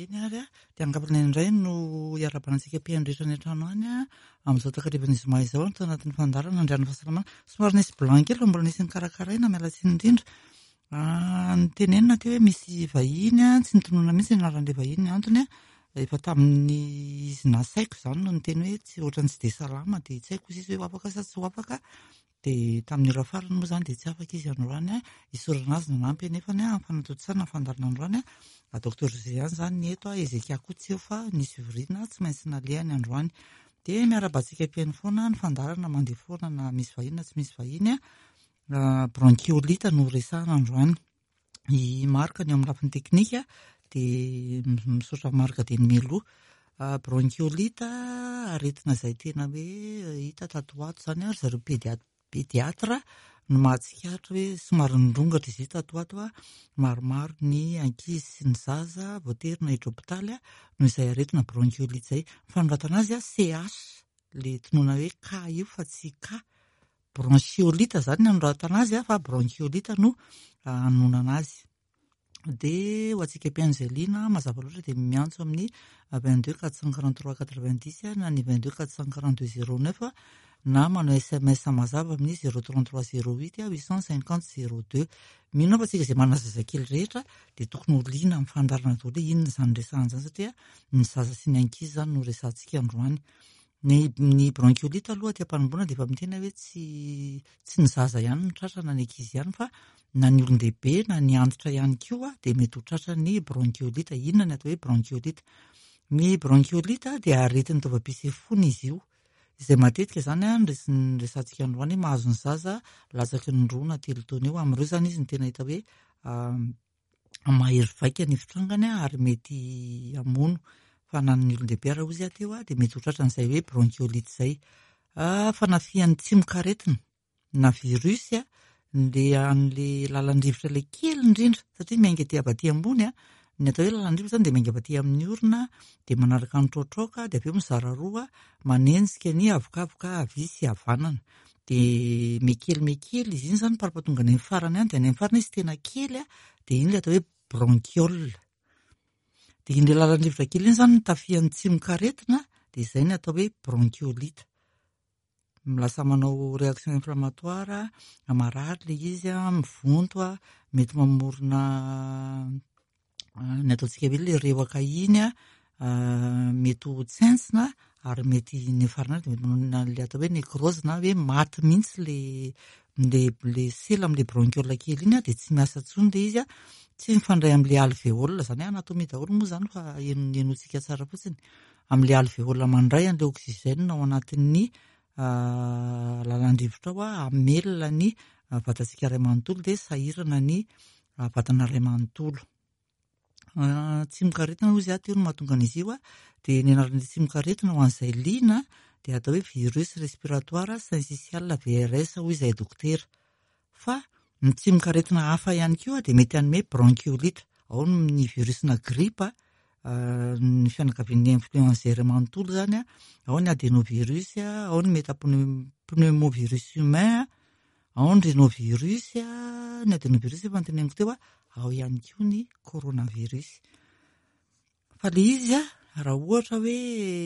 eny ary dia angambany indray no iara-banantsika mpiandritra ny an-trano any amin'izao takarivan'ny zoma izao tao anatin'ny fandarana andrian'ny fahasalamana somary nisy blanc kely mbola nisy nikarakaraina mialatsiny indrindra ny tenenina teo hoe misy vahiny tsy nitonona mihitsy anaran'ilay vahiny antony efa tamin'ny izy nasaiko izany no niteny hoe tsy ohatrany tsy dia salama dia tsy haiko izy hoe afaka sa tsy ho afaka dia tamin'ny ora farany moa izany dia tsy afaka izy androany isorana azy nanampy anefany amin'ny fanatontosana fandarana androany Dr Josiane izany ny eto ezeka koa tsy eo fa nisy virina tsy maintsy nalehany androany dia miara-batsika mpiainy foana ny fandarana mandeha foana na misy vahiny na tsy misy vahiny bronchiolite no resahana androany i marika ny amin'ny lafiny teknika dia misaotra marika dia ny meloa bronchiolite aretina izay tena hoe hita tatoato izany ary zareo pediatra no mahatsikaritra hoe somary nirongatra izy tatoato maromaro ny ankizy sy ny zaza voatery na hidropitaly no izay aretina bronchiolite izay fanoratana azy CH le tonoana hoe K io fa tsy K bronchiolite izany ny anoratana azy fa bronchiolite no anonana azy dia ho antsika mpianjelina mazava loatra dia miantso amin'ny 22 443 90 na ny 22 442 09 na manao SMS mazava amin'ny 033 08 850 02 mino fa tsika izay manana zazakely rehetra dia tokony ho liana amin'ny fandarana daholo inona izany resahana izany satria ny zaza sy ny ankizy izany no resahantsika androany ny bronchiolite aloha aty am-panomboana dia efa miteny hoe tsy ny zaza ihany ny tratra na ny ankizy ihany fa na ny olon-dehibe na ny antitra ihany koa dia mety ho tratra ny bronchiolite. Inona ny atao hoe bronchiolite? Ny bronchiolite dia aretin'ny taovam-pisefony izy io izay matetika izany ny resantsika androany mahazo ny zaza latsaky ny roa na telo taona eo amin'ireo izany izy ny tena hita hoe mahery vaika ny fitrangany ary mety hamono fa na ny olon-dehibe raha ozy ateo dia mety ho tratra n'izay hoe bronchiolite izay fanafihan'ny tsimok'aretina na virus an'ilay lalan-drivotra ilay kely indrindra satria miainga aty aty ambony ny atao hoe lalan-drivotra izany dia miainga aty amin'ny orona dia manaraka ny trotroka dia avy eo mizara roa manenjika ny avokaavoka havia sy havanana dia mekely izy iny izany parapatonga any amin'ny farany any dia any amin'ny farany izy tena kely dia iny ilay atao hoe bronchiole dia iny lalan-drivotra kely iny izany no tafihan'ny tsimok'aretina dia izay ny atao hoe bronchiolite. Lasa manao réaction inflammatoire marary ilay izy mivonto mety mamorona ny ataontsika hoe ilay rewaka iny mety ho tsentsina ary mety ny farana dia mety manao ilay atao hoe nécrose na hoe maty mihitsy le sela amin'ilay bronchiole kely iny dia tsy miasa intsony ilay izy tsy mifandray amin'ilay alvéole izany anatomie daholo moa izany fa enotsika tsara fotsiny amin'ilay alvéole mandray an'ilay oxygène ao anatin'ny lalan-drivotra ao amelona ny vatantsika iray manontolo dia sahirana ny vatana iray manontolo. Tsimok'aretina ozy teo no mahatonga an'izy io dia ny anaran'ilay tsimok'aretina ho an'izay liana dia atao hoe virus respiratoire syncytial VRS hoy izay dokotera fa ny tsimok'aretina hafa ihany koa dia mety hanome bronchiolite ao ny virusna grippe ny fianakavian'ny influenza iray manontolo izany ao ny adenovirus ao ny métapneumovirus humain ao ny rhinovirus ny adenovirus efa noteneniko teo ao ihany koa ny coronavirus fa ilay izy raha ohatra hoe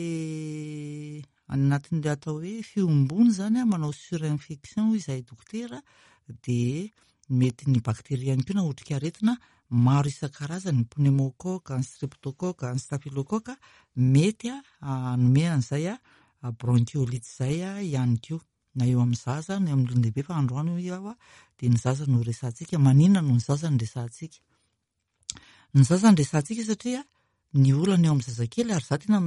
anatin'ilay atao hoe fiombony izany manao surinfection izay dokotera dia mety ny bakteria ihany koa na otrika aretina maro isan-karazany ny pneumocoque, ny streptocoque, ny staphylocoque mety hanome an'izay bronchiolite izay ihany koa na eo amin'ny zaza na eo amin'ny olon-dehibe fa androany io dia ny zaza no resahantsika maninona no ny zaza no resahantsika. Ny zaza no resahantsika satria ny olana eo amin'ny zazakely ary za tena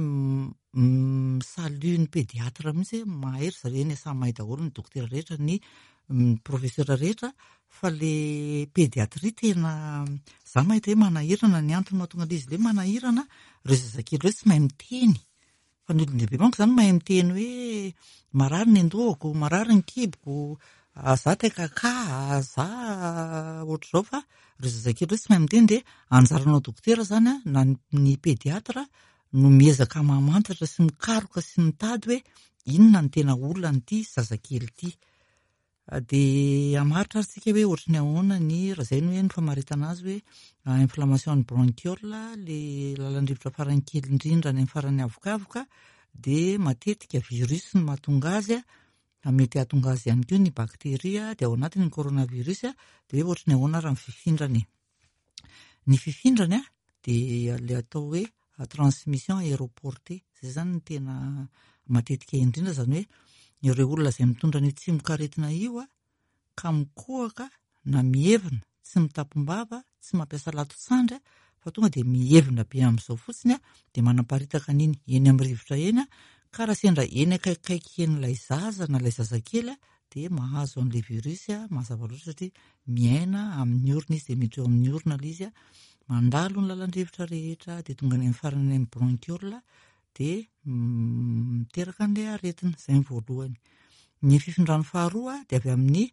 misalu ny pediatra mihitsy mahery zareo eny samy mahay daholo ny dokotera rehetra ny profesera rehetra fa le pediatria tena za mahita hoe manahirana ny antony mahatonga izy le manahirana ireo zazakely ireo tsy mahay miteny fa ny olon-dehibe manko izany mahay miteny hoe marary ny andohako, marary ny kiboko, za taikaka, za ohatr'izao fa ireo zazakely ireo tsy mahay miteny dia anjaranao dokotera izany na ny pediatra no miezaka mamantatra sy mikaroka sy mitady hoe inona ny tena olana ity zazakely ity. dia hamaritra ary tsika hoe ohatry ny ahoana ny raha izay no hoe ny famaritana azy hoe inflammation bronchiole le lalan-drivotra farany kely indrindra ny farany avokavoka dia matetika virus no mahatonga azy mety hahatonga azy ihany koa ny bakteria dia ao anatiny ny coronavirus dia hoe ohatry ny ahoana raha ny fifindrany. Ny fifindrany dia le atao hoe transmission aéroportée, izay zany ny tena matetika indrindra, zany hoe ireo olona izay mitondra ny tsimok'aretina io ka mikohaka na mievina, tsy mitampom-bava, tsy mampiasa lato-tsandry fa tonga dia mievina be amin'izao fotsiny dia manaparitaka an'iny eny amin'ny rivotra eny ka raha sendra eny akaikikaiky en'ilay zaza na ilay zazakely dia mahazo an'ilay virus mazava loatra satria miaina amin'ny orona izy dia miditra eo amin'ny orona ilay izy mandalo ny lalan-drivotra rehetra dia tonga any amin'ny farany amin'ny bronchiole dia miteraka an'ilay aretina. Izay ny voalohany. Ny fifindrany faharoa dia avy amin'ny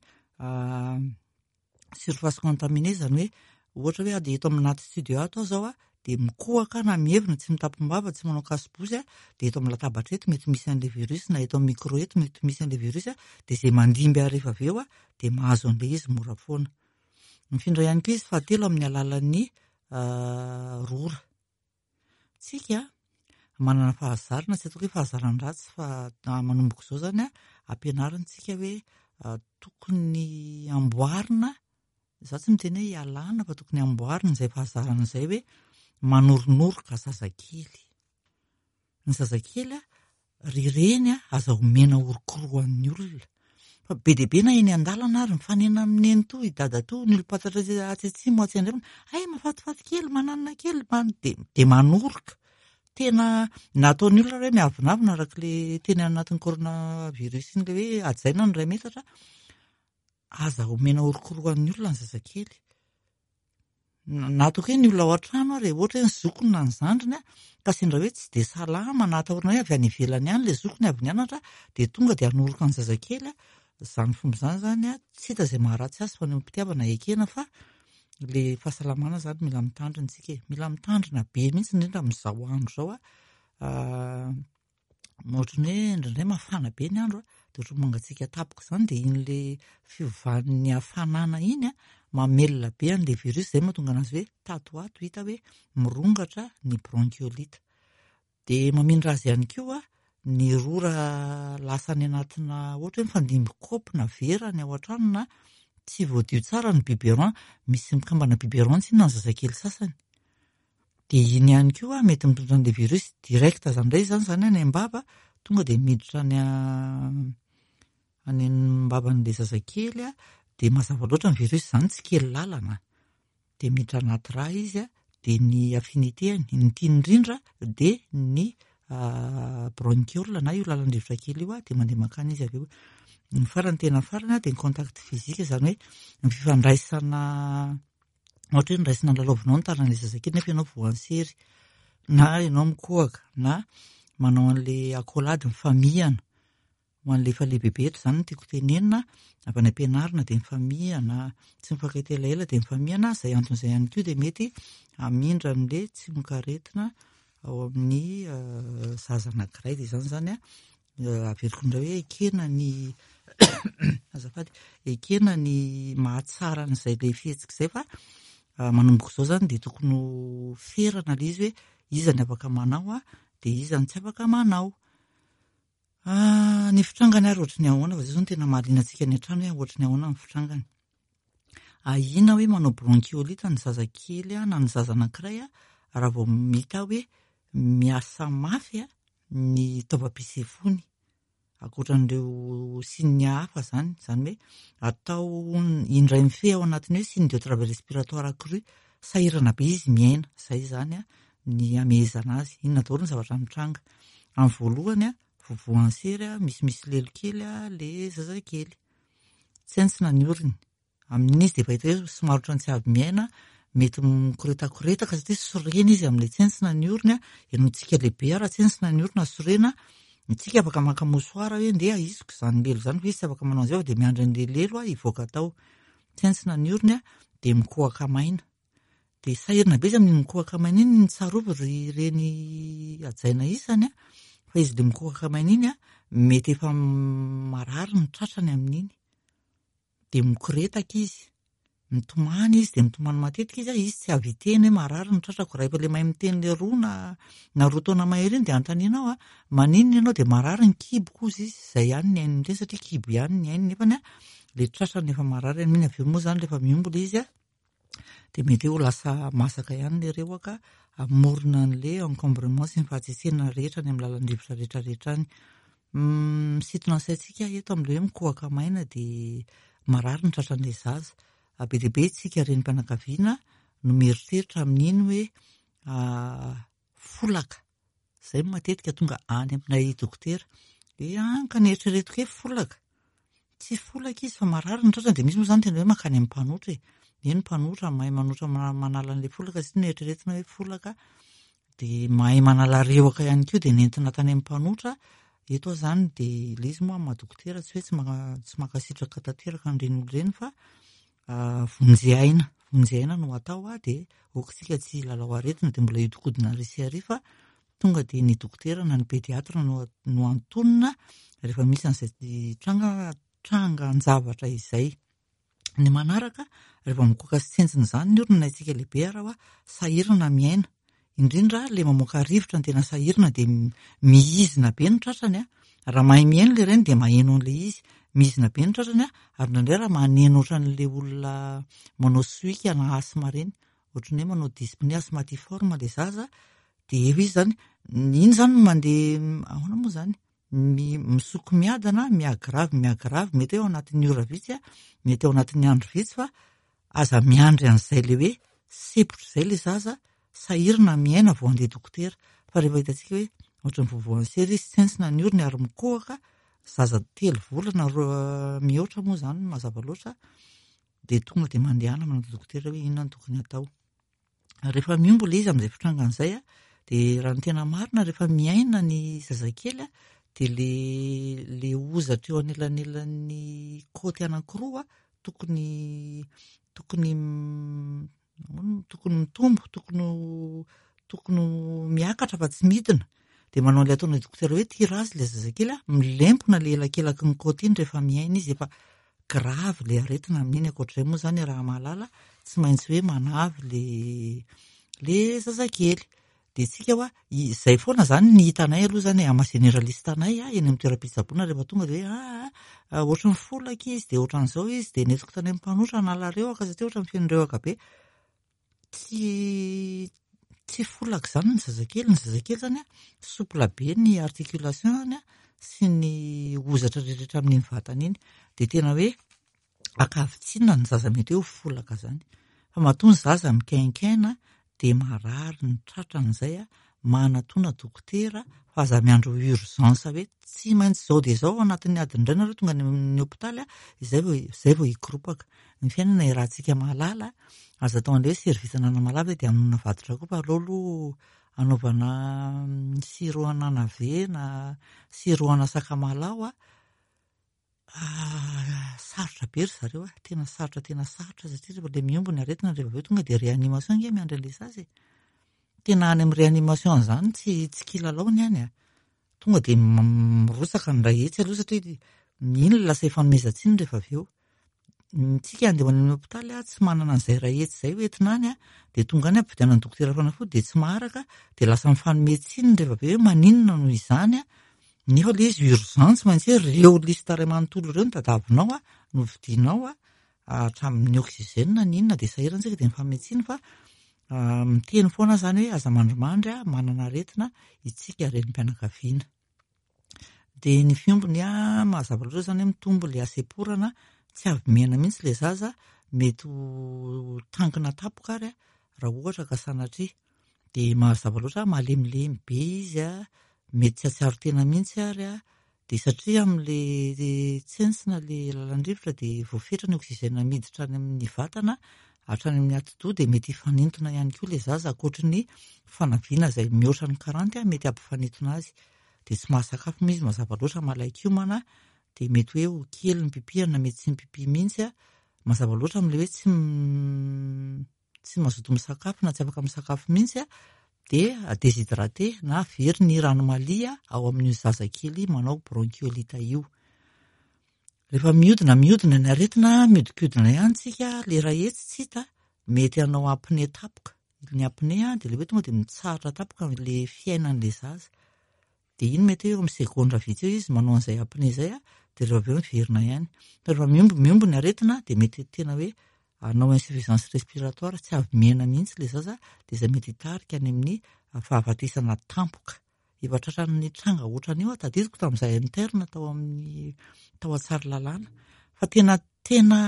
surface contaminée, zany hoe ohatra hoe dia eto aminaty studio ato aho zao dia mikohaka na mievina, tsy mitampom-bava, tsy manao kaso-bosy dia eto amin'ny latabatra eto mety misy an'ilay virus, na eto amin'ny micro eto mety misy an'ilay virus dia izay mandimby rehefa avy eo dia mahazo an'ilay izy mora foana. Mifindra ihany koa izy fahatelo amin'ny alalan'ny rora. Tsika manana fahazarana, tsy atao hoe fahazaran-dratsy fa manomboka izao zany ampianarintsika hoe tokony amboarina, za tsy miteny hoe ialana fa tokony amboarina izay fahazarana izay hoe manoronoroka zazakely. Ny zazakely rireny aza omena orokoroan'ny olona. Fa be dia be na eny an-dalana ary mifanena amin'ny eny to, idada to, ny olom-patatra atsy-atsimo atsy-andremo, ay mahafatifaty kely, mananina kely, dia manoroka. Tena nataon'ny olona hoe miavinavina arak'ilay teny anatin'ny coronavirus iny le hoe ajaina ny 2 metatra, aza omena orokoroan'ny olona ny zazakely. Natao hoe ny olona ao an-trano ary ohatra hoe ny zokony na ny zandriny ka sendra hoe tsy dia salama na atahorana hoe avy any ivelany ihany ilay zokony avy nianatra dia tonga dia hanoroka ny zazakely. Izany fomba izany zany tsy hita izay maharatsy azy fa ny mpitiavana ekena fa ilay fahasalamana zany mila mitandrina tsika, mila mitandrina be mihitsy indrindra amin'izao andro zao ohatran'ny hoe indraindray mafana be ny andro dia ohatran'ny mangatsiaka tapoka izany dia iny ilay fiovan'ny hafanana iny mamelona be an'ilay virus, izay mahatonga anazy hoe tatoato hita hoe mirongatra ny bronchiolite. Dia mamindra azy ihany koa ny rora lasa any anatina ohatra hoe mifandimby kaopy na vera ny ao an-trano na tsy voadio tsara ny biberon, misy mikambana biberon tsy na ny zazakely sasany. Dia iny ihany koa mety mitondra an'ilay virus direct zany indray zany any am-bava, tonga dia miditra any am-bavan'ilay zazakely dia mazava loatra ny virus zany tsy kely lalana. Dia miditra anaty rà izy dia ny affinité-any, ny tiany indrindra dia ny bronchiole na io lalan-drivotra kely io dia mandeha makany izy avy eo. Ny farany tena farany dia ny contact physique, zany hoe ny fifandraisana, ohatra hoe niraisana lalaovinao ny tanan'ilay zazakely nefa ianao voansery na ianao mikohaka na manao an'ilay accolade mifamihana ho an'ilay efa lehibebetra, izany no tiako tenenina avy any am-pianarana dia mifamihana, tsy mifankahita elaela dia mifamihana. Izay anton'izay ihany koa dia mety hamindra an'ilay tsimok'aretina ao amin'ny zaza anankiray. Dia izany averiko indray hoe ekena ny azafady, ekena ny mahatsara an'izay ilay fihetsika izay fa manomboka izao zany dia tokony ho ferana ilay izy hoe iza ny afaka manao dia iza ny tsy afaka manao. Ny fitrangany ary ohatry ny ahoana fa izay zao no tena mahaliana antsika any an-trano hoe ohatry ny ahoana ny fitrangany. Ahina hoe manao bronchiolite ny zazakely na ny zaza anankiray raha vao mita hoe miasa mafy ny taovam-pisefony, ankoatran'ireo signe hafa zany hoe atao indray mifehy ao anatin'ny hoe signe de travail respiratoire accru, sahirana be izy miaina, izay zany ny amehezana azy. Inona daholo ny zavatra mitranga. Amin'ny voalohany voavoansery, misy lelo kely ilay zazakely, tsentsina ny oriny, amin'izy dia fahita hoe somary ohatran'ny tsy avy miaina, mety mikoretakoretaka satria sorena izy amin'ilay tsentsina ny oriny. Ianontsika lehibe raha tsentsina ny orina sorena, tsika afaka maka mosoara hoe ndeha isiko izany lelo izany, fa izy tsy afaka manao an'izay dia miandry an'ilay lelo hivoaka tao. Tsentsina ny oriny dia mikohaka maina. Dia sahirana be izy amin'ny mikohaka maina iny, ny tsarovy ry ireny ajaina isany fa izy ilay mikohaka maina iny mety efa marary ny tratrany amin'iny. dia mikoretaka izy, mitomany izy dia mitomany matetika izy izy tsy avy teny hoe marary ny tratrako, raha efa ilay mahay miteny ilay roa na roa taona mahery iny dia antanianao maninona ianao dia marary ny kiboko ozy izy, izay ihany ny hainy miteny satria kibo ihany ny hainy nefany ilay tratrany efa marary miny avy eo moa izany rehefa miombo ilay izy dia mety ho lasa masaka ihany ilay rewaka, amorona an'ilay encombrement sy ny fahatsetsena rehetra ny amin'ny lalan'ny rivotra rehetrarehetra any. Misintona ny saintsika eto amin'ilay hoe mikohaka maina dia marary ny tratran'ilay zaza. Be dia be tsika renim-pianakaviana no mieritreritra amin'iny hoe folaka. Izay matetika tonga any aminay dokotera. Ka nieritreretiko hoe folaka. Tsy folaka izy fa marary ny tratrany dia misy moa izany tena hoe mankany amin'ny mpanoatra e. Eny mpanoatra mahay manoatra manala an'ilay folaka sy nieritreretina hoe folaka dia mahay manala rewaka ihany koa dia nentina tany amin'ny mpanoatra. Eto izany dia ilay izy moa maha-dokotera tsy hoe tsy mankasitraka tanteraka an'ireny olona ireny fa vonjy aina no atao dia okitsika tsy lalao aretina dia mbola iodikodina ary sy ary fa tonga dia ny dokotera na ny pediatra no antonona rehefa misy an'izay trangan-javatra izay. Ny manaraka rehefa mikoaka sy tsentsina izany ny olona naitsika lehibe raha sahirana miaina, indrindra ilay mamoaka rivotra ny tena sahirana dia mihizina be ny tratrany raha mahay miaina ilay reny dia maheno an'ilay izy, mihizina be ny tratrany ary indraindray raha maneno ohatran'ilay olona manao soika na asma reny, ohatran'ny hoe manao dyspnée asthmatiforme ilay zaza dia efa izy izany iny izany mandeha ahoana moa izany misoko miadana miagravy mety hoe ao anatin'ny ora vitsy mety ao anatin'ny andro vitsy fa aza miandry an'izay ilay hoe sepotra izay ilay zaza sahirana miaina vao andeha dokotera. Fa rehefa hitantsika hoe ohatran'ny voavoan'ny sery izy tsentsina ny orony ary mikohaka zaza 3 volana mihoatra moa izany mazava loatra dia tonga dia mandehana manao dokotera hoe inona no tokony atao. Rehefa miombo ilay izy amin'izay fitrangan'izay dia raha ny tena marina rehefa miaina ny zazakely dia ilay ozatra eo anelanelany kaoty anankiroa tokony mitombo, tokony miakatra fa tsy midina. Dia manao ilay ataon'ny dokotera hoe tirazy ilay zazakely milempona ilay elakelaky ny kaoty iny rehefa miaina izy efa gravy ilay aretina amin'iny. Ankoatr'izay moa izany raha mahalala tsy maintsy hoe manavy ilay zazakely. Dia tsika izay foana izany ny hitanay aloha izany ama generalista anay eny amin'ny toeram-pitsaboana rehefa tonga dia hoe ohatran'ny folaka izy dia ohatran'izao izy dia netiko tany amin'ny mpanoatra nala rewaka satria ohatran'ny feno rewaka be. Tsy folaka izany ny zazakely izany soupla be ny articulation sy ny ozatra rehetra amin'ny vatany iny dia tena hoe akavitsinina ny zaza mety hoe folaka izany. Fa matoa ny zaza mikainkaina dia marary ny tratran'izay manatona dokotera fa aza miandro urgence hoe tsy maintsy izao dia izao anatin'ny adiny iray nareo tonga ny hopitaly izay vao hikoropaka. Ny fiainana iarahantsika mahalala aza atao an'ilay hoe servisa an'anamalava dia hamonina vaditra koa fa aleo aloha anaovana siro ananave na siro ana sakamalaho sarotra be ry zareo tena sarotra satria rehefa ilay miombo ny aretina rehefa avy eo tonga dia réanimation nge miandry an'ilay zaza tena any amin'ny réanimation izany tsy kilalao ny any tonga dia mirotsaka ny rahetsy aloha satria iny lasa efa nomezantsiny rehefa avy eo. Tsika andeha ho any amin'ny hopitaly tsy manana an'izay rahetsy izay hoentina any dia tonga any ampividianan'ny dokotera fanafody dia tsy maharaka dia lasa mifanometsiny rehefa avy eo hoe maninona noho izany nefa ilay izy urgence maintsy hoe reo lista iray manontolo ireo no tadavinao no vidinao hatramin'ny oxygène n'inona dia sahirantsika dia mifanometsiny fa miteny foana izany hoe aza mandrimandry manana aretina itsika renim-pianakaviana. Dia ny fiombony mazava loatra izany hoe mitombo ilay aseporana tsy avy miaina mihitsy ilay zaza mety ho tankina tapoka ary raha ohatra ka sanatria dia mazava loatra malemilemy be izy mety tsy hatsiaro tena mihitsy ary dia satria amin'ilay tsentsina ilay lalan-drivotra dia voafetra ny oxygène miditra any amin'ny vatana hatrany amin'ny atidoha dia mety hifanintona ihany koa ilay zaza ankoatry ny fanaviana izay mihoatra ny karanty mety hampifanintona azy dia tsy mahasakafo izy mazava loatra malaika homana dia mety hoe ho kely ny pipihana mety tsy mipipi mihitsy mazava loatra amin'ilay hoe tsy mazoto misakafo na tsy afaka misakafo mihitsy dia déshydraté na very ny ranomalia ao amin'ny zazakely manao bronchiolite io. Rehefa mihodina ny aretina, miodikodina ihany tsika, le raha etsy tsy hita, mety hanao apnée tapoka. Ny apnée dia le hoe tonga dia mitsahatra tapoka le fiainan'ilay zaza. Dia iny mety eo amin'ny segondra vitsy eo izy manao an'izay apnée izay, dia rehefa avy eo miverina ihany. Rehefa miomby ny aretina dia mety tena hoe hanao insuffisance respiratoire, tsy avy miaina mihitsy ilay zaza, dia izay mety hitarika any amin'ny fahafatesana tampoka. Efa tratran'ny tranga ohatran'io tadidiko tamin'izahay interne tao Tsaralalàna. Fa tena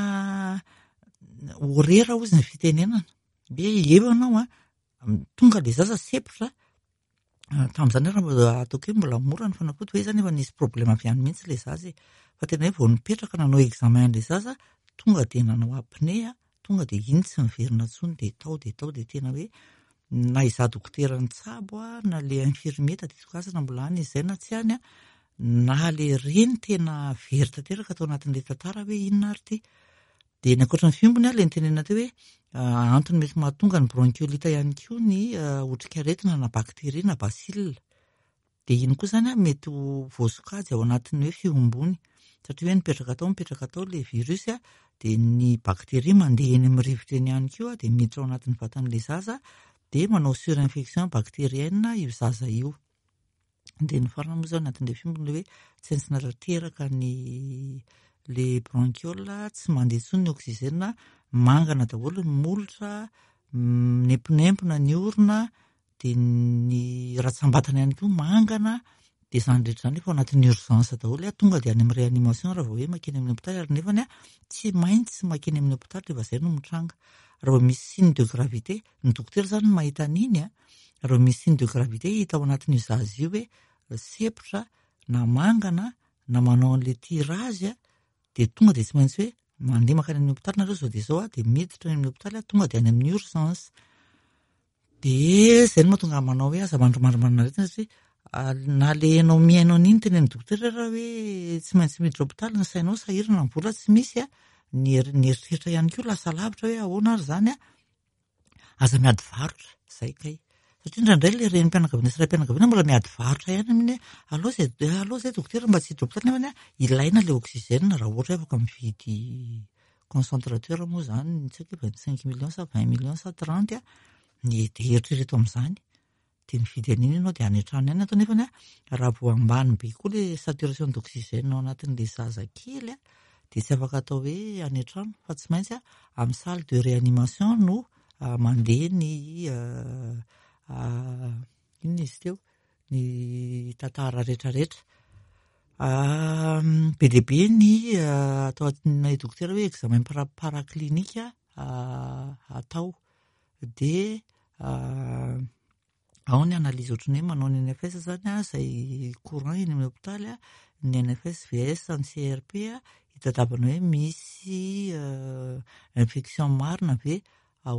horera hozy ny fitenenana. Eo ianao tonga ilay zaza sepotra. Tamin'izany raha ataoko hoe mbola mora ny fanafody hoe izany efa nisy problema avy any mihitsy ilay zaza. Fa tena hoe vao nipetraka nanao examen ilay zaza, tonga dia nanao apnée, tonga dia iny tsy miverina intsony dia tao dia tena hoe na izaho dokotera nitsabo na ilay infirmier tadidiko azy na mbola any izay na tsy any na ilay reny tena very tanteraka tao anatin'ilay tantara hoe inona ary ity. Dia ny ankoatran'ny fiombony ilay nitenena teo hoe antony mety mahatonga ny bronchiolite ihany koa ny otrik'aretina na bakteria na bacille. Dia iny koa izany mety ho voasokajy ao anatin'ny hoe fiombony. Satria hoe mipetraka tao ilay virus dia ny bakteria mandeha eny amin'ny rivotra eny ihany koa dia miditra ao anatin'ny vatan'ilay zaza dia manao surinfection bactérienne io zaza io. Dia ny farany moa izao anatin'ilay fiombony hoe tsy maintsy natanteraka le bronchiole tsy mandeha intsony ny oxygène, mangana daholo ny molotra, nempinempina ny orona, dia ny ratsambatana ihany koa mangana, dia izany rehetra izany efa ao anatin'ny urgence daholo tonga dia any amin'ny réanimation raha vao hoe makeny amin'ny hôpitaly ary nefany tsy maintsy makeny amin'ny hôpitaly rehefa izay no mitranga. Raha vao misy signe de gravité, ny dokotera izany no mahita an'iny raha vao misy signe de gravité hita ao anatin'io zaza io hoe sepotra na mangana na manao an'ilay tirage dia tonga dia tsy maintsy hoe mandeha makany amin'ny hôpitaly nareo izao dia izao dia miditra any amin'ny hôpitaly tonga dia any amin'ny urgence. Dia izay no mahatonga manao hoe aza mandrimandrimandina aretina satria na ilay ianao miainao an'iny tenen'ny dokotera raha hoe tsy maintsy miditra hôpitaly ny sainao sahirana ny vola tsy misy ny eritreritra ihany koa lasa lavitra hoe ahoana ary izany aza miady varotra izay kay. Satria indraindray ilay renim-pianakaviana sy raim-pianakaviana mbola miady varotra ihany amin'ny alao izay dokotera mba tsy hiditra hôpitaly nefany ilaina ilay oxygène raha ohatra hoe afaka mividy concentrateur moa izany tsy haiko hoe 25 millions sa 20 millions sa 30 dia eritrereto amin'izany. Dia mividy an'iny ianao dia any an-trano ihany atao nefany raha vao ambany be koa ilay saturation d'oxygène ao anatin'ilay zaza kely dia tsy afaka atao hoe any an-trano fa tsy maintsy amin'ny salle de réanimation no mandeha ny inona izy teo ny tantara rehetrarehetra. Be dia be ny ataon'ny dokotera hoe examen paraclinique atao dia ao ny analyse ohatran'ny hoe manao ny NFS izany izay courant eny amin'ny hôpitaly ny NFS, VS, ny CRP hitadiavana hoe misy infection marina ve ao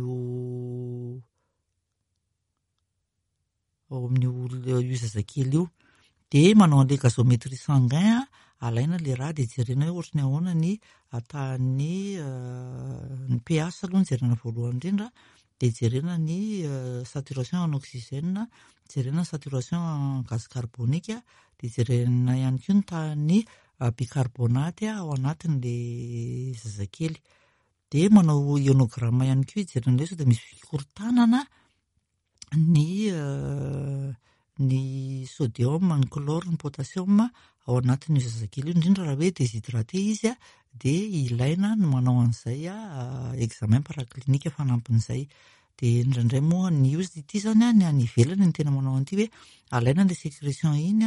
amin'io zazakely io. Dia manao an'ilay gazométrie sanguin alaina ilay raha dia jerena hoe ohatran'ny ahoana ny atahan'ny pH aloha ny jerena voalohany indrindra, dia jerena ny saturation en oxygène, jerena ny saturation en gaz carbonique, dia jerena ihany koa ny tahan'ny bicarbonate ao anatin'ilay zazakely. Dia manao ionogramme ihany koa jerena ilay sao dia misy fikorontanana ny sodium, ny chlore, ny potassium ao anatin'io zazakely io indrindra raha hoe déshydraté izy dia ilaina no manao an'izay examen paraclinique fanampin'izay. Dia indraindray moa ny ity izany ny any ivelany ny tena manao an'ity hoe alaina ilay sécrétion iny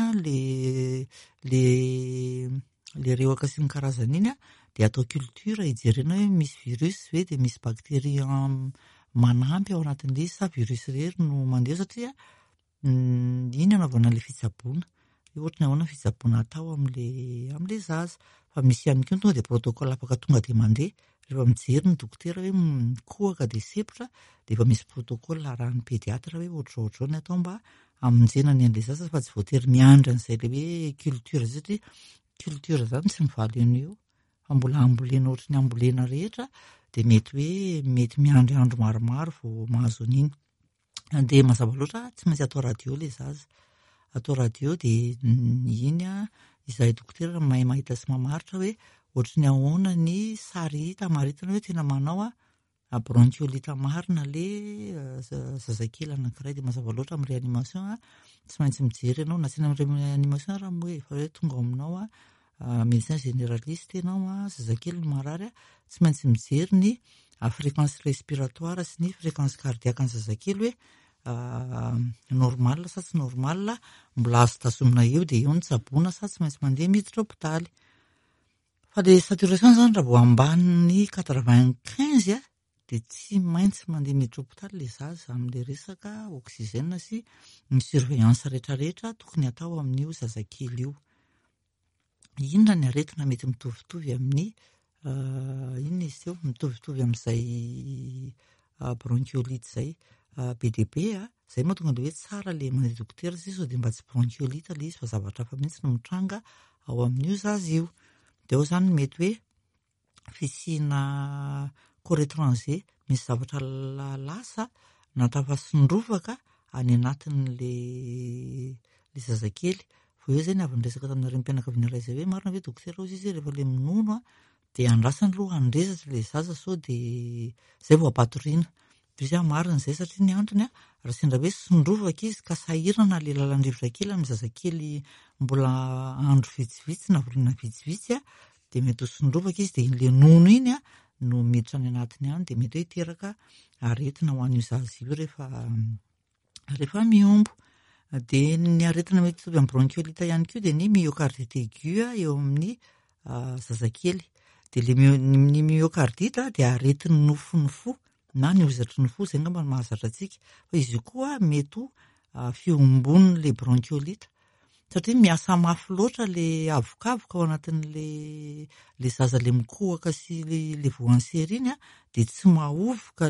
le rewaka sy ny karazany iny dia atao culture hijerena hoe misy virus ve dia misy bakteria manampy ao anatin'ilay sa virus irery no mandeha satria iny anaovana ilay fitsaboana. Ohatra ny ahoana fitsaboana atao amin'ilay zaza. Fa misy ihany koa tonga dia protocole afaka tonga dia mandeha. Rehefa mijery ny dokotera hoe mikohaka dia sepotra dia efa misy protocole arahan'ny pédiatra hoe ohatrao ny atao mba hamonjena ny an'ilay zaza fa tsy voatery miandry an'izay ilay hoe culture satria culture izany tsy mivaly an'io. Fa mbola ambolena ohatra ny ambolena rehetra dia mety miandry andro maromaro vao mahazo an'iny. Dia mazava loatra tsy maintsy atao radio ilay zaza. Atao radio dia iny izahay dokotera mahay mahita sy mamaritra hoe ohatry ny ahoana ny sary hita maritana hoe tena manao bronchiolite marina le zazakely anankiray dia mazava loatra amin'ny réanimation tsy maintsy mijery ianao na tsy eny amin'ny réanimation raha moa efa hoe tonga aminao médecin généraliste ianao zazakely no marary tsy maintsy mijery ny fréquence respiratoire sy ny fréquence cardiaque ny zazakely hoe normal sa tsy normal, mbola azo tasomina eo dia eo ny tsaboana sa tsy maintsy mandeha miditra hôpitaly. Fa ilay saturation zany raha vao ambany 95 dia tsy maintsy mandeha miditra hôpitaly ilay zaza amin'ilay resaka oxygène sy ny surveillance rehetrarehetra tokony atao amin'io zazakely io. Inona ny aretina mety mitovitovy amin'ny inona izy teo mitovitovy amin'izay bronchiolite izay be dia be izay moa tonga dia hoe tsara ilay mandeha dokotera sisa dia mba tsy bronchiolite ilay izy fa zavatra hafa mihitsy no mitranga ao amin'io zaza io. Dia ao izany mety hoe fisiana corps étranger misy zavatra lasa na tafasondrovaka any anatin'ilay zazakely. Eo izay ny avy niresaka tamin'ny renim-pianakaviana iray izay hoe marina hoe dokotera hozy izy rehefa ilay minono dia andrasany aloha handresatra ilay zaza sao dia izay vao ampatoriana. Izy marina izay satria ny antony raha sendra hoe sondrovaka izy ka sahirana ilay lalan-drivotra kely amin'ny zazakely mbola andro vitsivitsy na volana vitsivitsy dia mety ho sondrovaka izy dia ilay nono iny no miditra any anatiny any dia mety hoe hiteraka aretina ho an'io zaza io rehefa miombo. Dia ny aretina mety hitovy amin'ny bronchiolite ihany koa dia ny myocardite aigu eo amin'ny zazakely. Dia ny myocardite dia aretin'ny nofon'ny fo na ny hozatry ny fo izay angamba no mahazatra antsika. Fa izy io koa mety ho fiombon'ilay bronchiolite satria miasa mafy loatra ilay avokavoka ao anatin'ilay zaza ilay mikohaka sy ilay voan'ny sery iny dia tsy mahovoka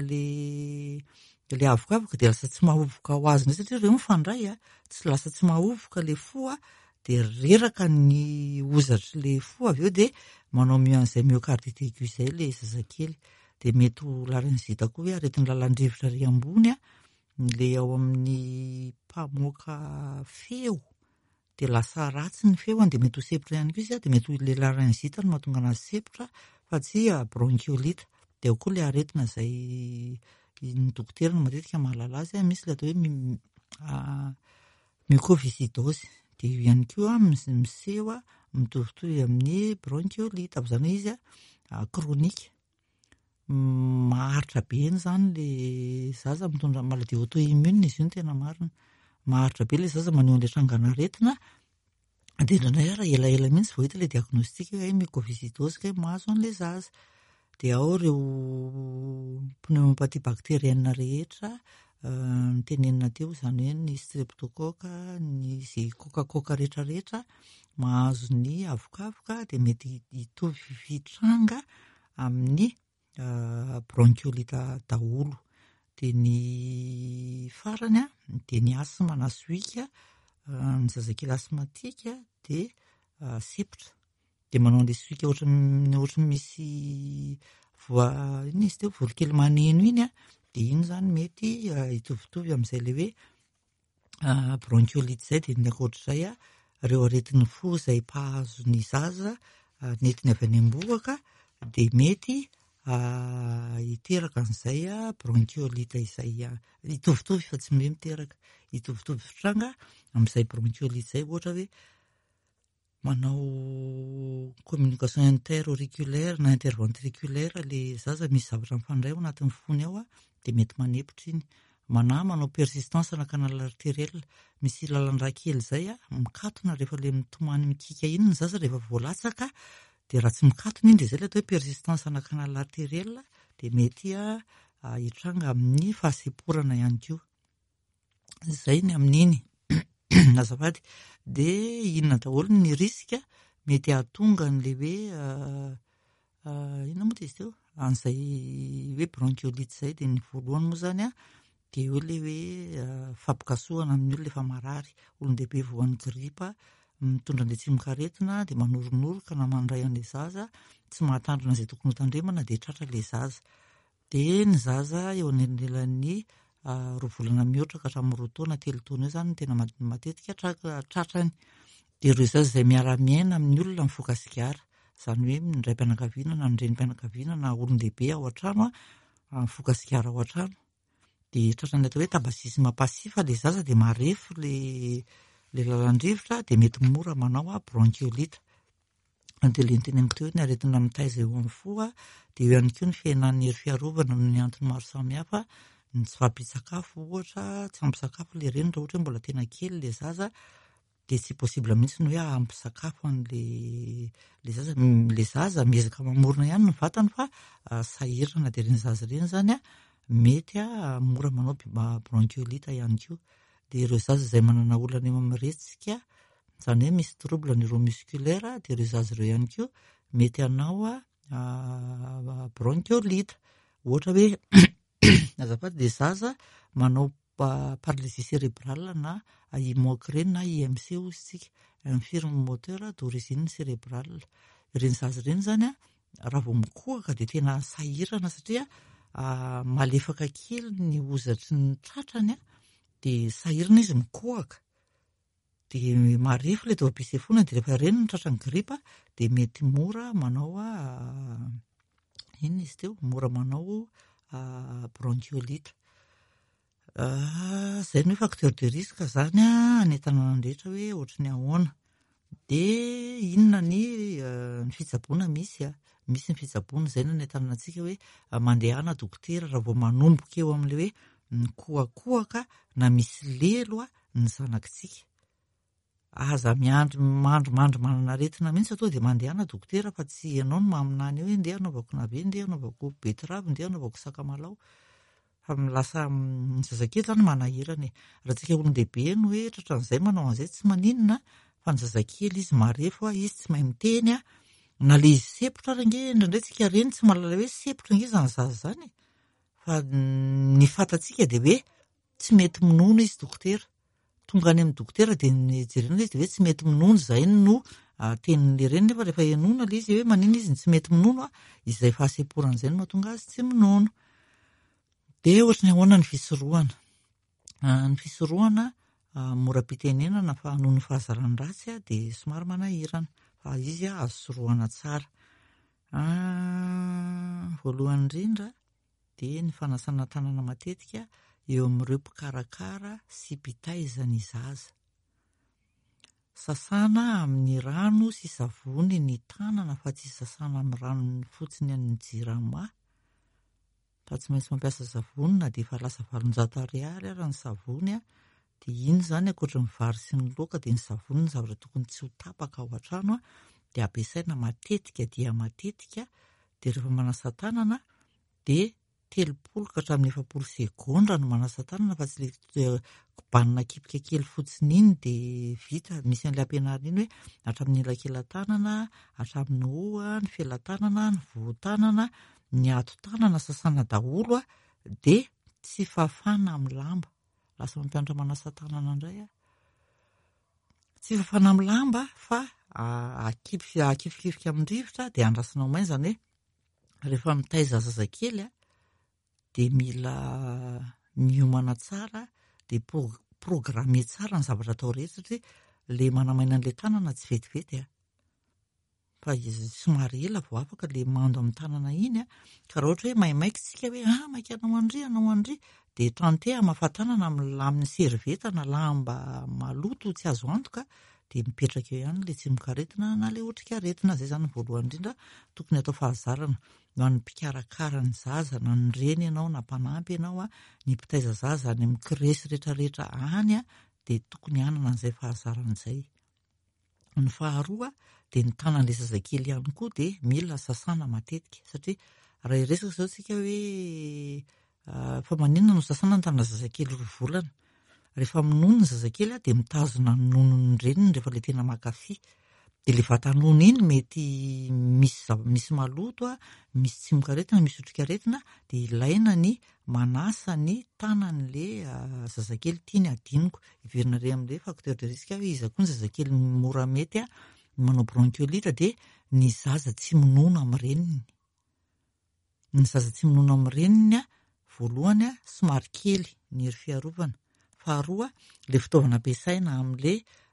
ilay avokavoka dia lasa tsy mahovoka ho azy indray satria ireo mifandray tsy lasa tsy mahovoka ilay fo dia reraka ny hozatry ilay fo avy eo dia manao an'izay myocardite aigu izay ilay zazakely. Dia mety ho laryngite koa hoe aretin'ny lalan-drivotra ry ambony ilay ao amin'ny mpamoaka feo dia lasa ratsy ny feo dia mety ho sepotra ihany koa izy dia mety ho ilay laryngite no mahatonga anazy sepotra fa tsy bronchiolite. Dia ao koa ilay aretina izay ny dokotera no matetika mahalala azy misy ilay atao hoe mucoviscidose dia io ihany koa miseho mitovitovy amin'ny bronchiolite aby izany hoe izy kronika. Maharitra be izany ilay zaza mitondra maladie auto-immune izy io no tena marina. Maharitra be ilay zaza maneho an'ilay trangan'aretina dia indraindray raha elaela mihitsy vao hita ilay diagnostika hoe mucoviscidose ka mahazo an'ilay zaza. Dia ao ireo pneumopathie bactérienne rehetra nitenenina teo izany hoe ny streptocoque ny izay coca rehetrarehetra mahazo ny avokavoka dia mety hitovy fitranga amin'ny bronchiolite daholo. Dia ny farany dia ny asthme na soika ny zazakely asthmatique dia sepotra dia manao an'ilay soika ohatran'ny misy inona izy teo voronkely maneno iny dia iny izany mety hitovitovy amin'izay ilay hoe bronchiolite izay. Dia ny ankoatr'izay ireo aretin'ny fo izay mpahazo ny zaza netiny avy any am-bohaka dia mety hiteraka an'izay bronchiolite izay hitovitovy fa tsy miteraka hitovitovy fitranga amin'izay bronchiolite izay ohatra hoe manao communication interauriculaire na interventriculaire ilay zaza misy zavatra mifandray ao anatin'ny fony ao dia mety manepotra iny. Manao persistance na canal artériel misy lalan-drà kely izay mikatona rehefa ilay mitomany mikika iny ny zaza rehefa voalatsaka dia raha tsy mikatona iny dia izay ilay atao hoe persistance na canal artériel dia mety hitranga amin'ny fahaseporana ihany koa. Izay ny amin'iny azafady. Dia inona daholo ny risika mety hahatonga an'ilay hoe inona moa dia izy teo an'izay hoe bronchiolite izay dia ny voalohany moa izany dia eo ilay hoe fampikasohana amin'ny olona efa marary, olon-dehibe voan'ny gripa mitondra an'ilay tsimok'aretina dia manoronoroka na mandray an'ilay zaza tsy mahatandrina izay tokony ho tandremana dia tratra ilay zaza. Dia ny zaza eo anelan'ny 2 volana mihoatra ka hatramin'ny 2 taona 3 taona eo izany tena matetika tratrany. De ireo zaza izay miara-miaina amin'ny olona mifoka sigara, izany hoe ndray mpianakaviana na ndreny-mpianakaviana na olon-dehibe ao an-trano mifoka sigara ao an-trano. De tratran'ny atao hoe tabasisme passif le zaza de marefo le lalan-drivotra de mety mora manao bronchiolite. De le niteneniko teo hoe ny aretina mitaiza eo amin'ny fo de eo ihany koa ny fiainan'ny hery fiarovana noho ny antony maro samihafa, ny tsy fahampisan-tsakafo ohatra, tsy ampy sakafo le reny raha ohatra hoe mbola tena kely le zaza, de tsy possible mihitsy ny hoe ampy sakafo le zaza. Le zaza miezaka mamorona ihany ny vatany fa sahirana de reny zaza reny zany mety mora manao bronchiolite ihany koa. De ireo zaza izay manana olana eo amin'ny resika, izany hoe misy trouble neuromusculaire, de ireo zaza ireo ihany koa mety hanao bronchiolite. Ohatra hoe azafady de zaza manao paralysie cérébrale na IMOC na IMC hozy isika, infirme moteur d'origine cérébrale. Ireny zaza ireny zany raha vao mikohaka de tena sahirana satria malefaka kely ny hozatry ny tratrany de sahirana izy mikohaka. De marefo le taovam-pisefoana de rehefa reny ny tratran'ny gripa de mety mora manao inona izy teo, mora manao bronchiolite. Zay ny hoe facteur de risque zany any an-tanàna rehetra hoe ohatry ny ahoana. De inona ny fitsaboana misy misy ny fitsaboana zay ny an-tanànantsika hoe mandehana dokotera raha vao manomboka eo amin'le hoe mikohakohaka na misy lelo ny zanakitsika. Aza mandro manana aretina mihitsy atao de mandehana dokotera fa tsy ianao no maminany eo hoe ndeha anaovako nabe, ndeha anaovako betravy, ndeha anaovako sakamalao. Fa lasa ny zazakely zany manahirana raha tsika olon-dehibe no hoe tratran'izay manao an'izay tsy maninona, fa ny zazakely izy marefo izy tsy mahay miteny na le izy sepotra ary nge indraindray tsika reny tsy mahalala hoe sepotra nge zany zaza zany, fa ny fatatsika de hoe tsy mety minono izy dokotera. Tonga any amin'ny dokotera de jerena izy de hoe tsy mety minono, zay no tenin'le reny. Nefa rehefa enoina le izy hoe manina izy tsy mety minono izay fahaseporana izay no mahatonga azy tsy minono. De ohatry ny ahoana ny fisorohana. Ny fisorohana mora pitenenana fa noho ny fahazarany ratsy de somary manahirana, fa izy azo sorohana tsara. Voalohany indrindra de ny fanasana tanana matetika eo amin'ireo mpikarakara sy mpitaiza ny zaza. Sasana amin'ny rano sy savony ny tanana fa tsy sasana amin'ny rano fotsiny ny jirama. Fa tsy maintsy mampiasa savony na de efa lasa 700 ariary ary ny savony de iny zany ankoatra ny vary sy ny laoka de ny savony ny zavatra tokony tsy ho tapaka ao an-trano de ampiasaina matetika dia matetika. De rehefa manasa tanana de 3 ka hatramin'ny 4 segondra no manasa tanana fa tsy le kobanina kipika kely fotsiny iny de vita. Misy an'ilay ampianarina iny hoe hatramin'ny elakelan-tanana, hatramin'ny hoha, ny felan-tanana, ny voho-tanana, ny ato-tanana sasana daholo de tsy fafana amin'ny lamba. Lasa mampianatra manasa tanana indray tsy fafana amin'ny lamba fa akifikifika amin'ny rivotra de andrasana maina, zany hoe rehefa mitaiza zazakely de mila miomana tsara de programme tsara ny zavatra atao rehetra satria le manamaina an'le tanana tsy vetivety fa izy somary ela vao afaka le mando amin'ny tanana iny ka raha ohatra hoe maimaika tsika hoe maika anao andry de tante amafantanana amin'ny servieta na lamba maloto tsy azo antoka de mipetraka eo ihany le tsimokaretina na le otrikaretina. Zay zany voalohany indrindra tokony atao fahazarana ho an'ny mpikarakara ny zaza na ny reny ianao na mpanampy ianao ny mpitaiza zaza any amin'ny kiresy rehetrarehetra any de tokony hanana an'izay fahazarana izay. Ny faharoa de ny tanan'le zazakely ihany koa de mila sasana matetika satria raha iresaka zao tsika hoe fa maninona no sasana ny tanana zazakely 2 volana. Rehefa minono ny zazakely de mitazona ny nonony reniny rehefa le tena mankafy. De le vatanono iny mety misy maloto misy tsimokaretina, misy otrikaretina de ilaina ny manasa ny tanan'le zazakely tiany adiniko. Iverina re amin'le facteur de risque hoe iza koa ny zazakely mora mety manao bronchiolite de ny zaza tsy minono amin'ny reniny. Ny zaza tsy minono amin'ny reniny voalohany somary kely ny hery fiarovana. Faharoa le fitaovana ampiasaina amin'le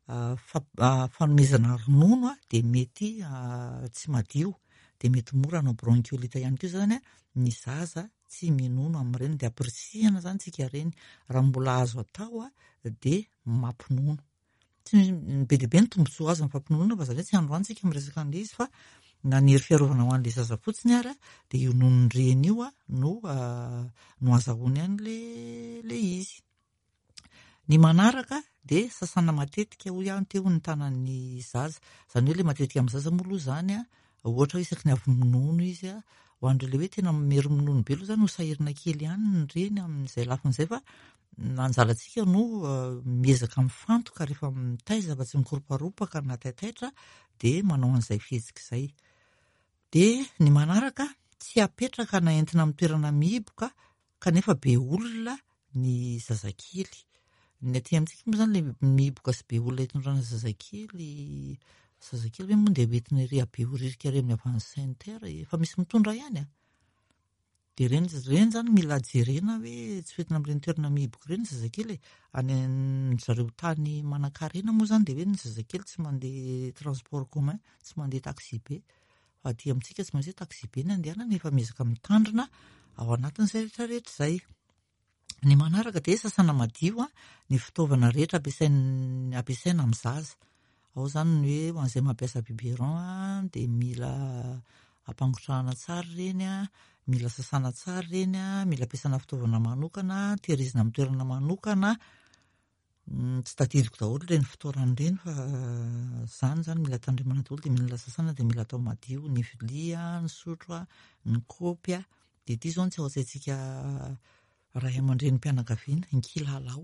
fanomezana ronono dia mety tsy madio, dia mety mora hanao bronchiolite ihany koa zany ny zaza tsy minono amin'ireny, dia ampirisihana zany tsika ireny raha mbola azo atao dia mampinono. Tsy be dia be ny tombontsoa azo amin'ny fampinonoana fa zany hoe tsy androantsika miresaka an'ilay izy fa na ny hery fiarovana ho an'ilay zaza fotsiny ary dia io nonondreny io no azahoany an'ilay izy. Ny manaraka dia sasana matetika hoy ihany teo ny tanan'ny zaza, izany hoe ilay matetika amin'ny zaza moa aloha zany ohatra hoe isaky ny avy minono izy ho an'ireo hoe tena mery minono be aloha zany ho sahirana kely ihany ny reny amin'izay lafin'izay, fa anjalantsika no miezaka mifantoka rehefa mitaiza fa tsy mikoroparopaka na taitaitra dia manao an'izay fihetsika izay. Dia ny manaraka tsy apetraka na entina amin'ny toerana mihiboka kanefa be olona ny zazakely. Ny aty amintsika moa zany ilay mihiboka sy be olona hitondrana zazakely hoe moa dia hoentina ery be horirika ery amin'ny avan'ny Sainte-Terre, efa misy mitondra ihany dia ireny zany mila jerena hoe tsy hoentina amin'ireny toerana mihiboka ireny ny zazakely. Any zareo tany manan-karena moa zany dia hoe ny zazakely tsy mandeha transport commun, tsy mandeha taxi be, fa aty amintsika tsy maintsy hoe taxi be ny andehanana, efa miezaka mitandrina ao anatin'izay rehetrarehetra izay. Ny manaraka dia sasana madio ny fitaovana rehetra ampiasaina amin'ny zaza. Ao zany ny hoe ho an'izay mampiasa biberon dia mila ampangotrahana tsara ireny, mila sasana tsara ireny, mila ampiasana fitaovana manokana, tehirizina amin'ny toerana manokana. Tsy tadidiko daholo ireny fitoeran'ireny fa zany mila tandremana daholo, dia mila sasana dia mila atao madio ny vilia, ny sotro, ny kaopy dia ity izao tsy ao an-tsaintsika ray aman-drenim-pianakaviana ny kilalao.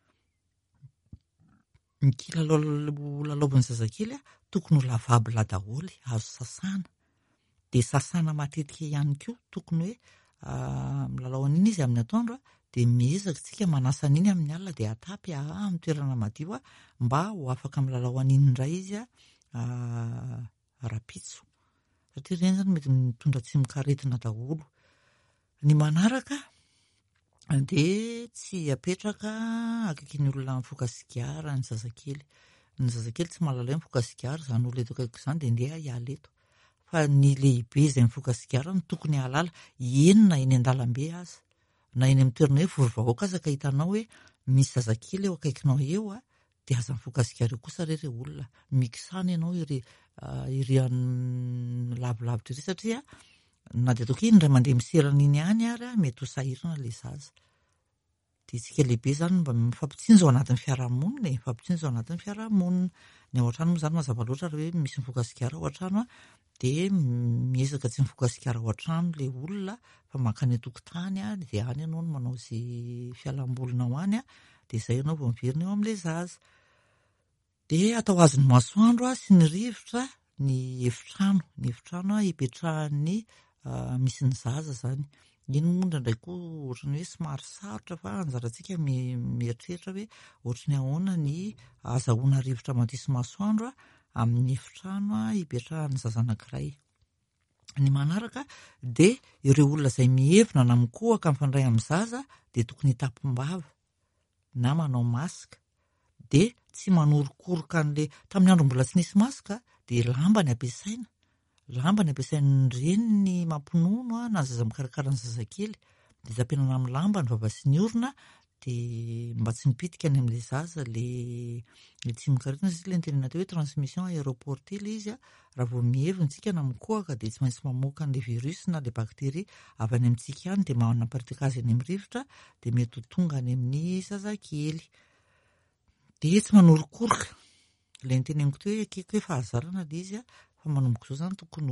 Ny kilalao lalaovin'ny zazakely tokony ho lavabla daholy, azo sasana. Dia sasana matetika ihany koa, tokony hoe milalao an'iny izy amin'ny atoandro dia miezaka tsika manasa an'iny amin'ny alina dia atapy amin'ny toerana madio mba ho afaka milalao an'iny indray izy rapitso. Satria ireny zany mety mitondra tsy mikaretina daholo. Ny manaraka dia tsy apetraka akaiky ny olona mifoka sigara ny zazakely. Ny zazakely tsy mahalala hoe mifoka sigara, izany olona eto akaikiko izany dia ndeha hiala eto. Fa ny lehibe izay mifoka sigara no tokony halala, enina eny an-dalambe aza, na eny amin'ny toerana hoe vory-vahoaka aza ka hitanao hoe misy zazakely eo akaikinao eo dia aza mifoka sigara eo kosa ireo olona. Mikisana ianao ery amin'ny lavilavitra ery, satria na dia ataoko indray mandeha miserana iny ihany ary mety ho sahirana ilay zaza. Dia isika lehibe zany mba mifampitsinjo ao anatin'ny fiarahamonina. Ny ao an-trano moa zany mazava loatra raha hoe misy mifoka sigara ao an-trano dia miezaka tsy mifoka sigara ao an-trano ilay olona, fa mankany an-tokotany dia any ianao no manao izay fialambolina ho any dia izay ianao vao miverina eo amin'ilay zaza. Dia atao azy ny masoandro sy ny rivotra ny efitrano hipetrahan'ny misy ny zaza zany. Iny moa ndraindray koa ohatrany hoe somary sarotra fa anjarantsika mieritreritra hoe ohatrany ahoana ny azahoana rivotra madio sy masoandro amin'ny efitrano hipetrahan'ny zaza anankiray. Ny manaraka dia ireo olona izay mihevina na mikohaka mifandray amin'ny zaza dia tokony hitapim-bava na manao masika, dia tsy manorokoroka an'ilay tamin'ny andro mbola tsy nisy masika dia lamba ny ampiasaina reny ny mampinono na zaza mikarakara ny zazakely, dia zampianana amin'ny lamba ny vava sy ny orona dia mba tsy mipitika any amin'ilay zaza ilay tsy mikaretina, satria ilay nitenena teo hoe transmission aéroportée ilay izy raha vao mihevina isika na mikohaka dia tsy maintsy mamoaka an'ilay virus na ilay bakteria avy any amintsika ihany dia manaparitaka azy any amin'ny rivotra dia mety ho tonga any amin'ny zazakely. Dia tsy manorokoroka, ilay niteneniko teo hoe akaiky hoe fahazarana ilay izy fa manomboka izao zany tokony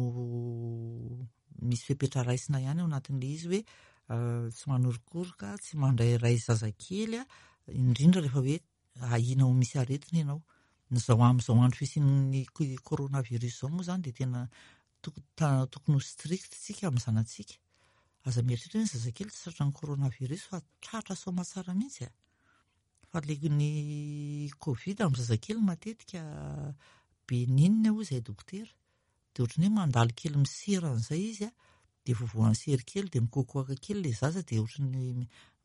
misy fepetra raisina ihany ao anatin'ilay izy hoe tsy manorokoroka, tsy mandrairay zazakely indrindra rehefa hoe ahina ho misy aretina ianao. Izao andro fisian'ny coronavirus izao moa zany dia tena tokony ho strict tsika amin'ny zanantsika. Aza mieritreritra ny zazakely tsy tratra ny coronavirus fa tratra soamantsara mihitsy fa ny covid amin'ny zazakely matetika bénigne hoy izay dokotera, dia ohatrany hoe mandalo kely miseran'izay izy dia voavoan'ny sery kely dia mikoakoaka kely ilay zaza dia ohatrany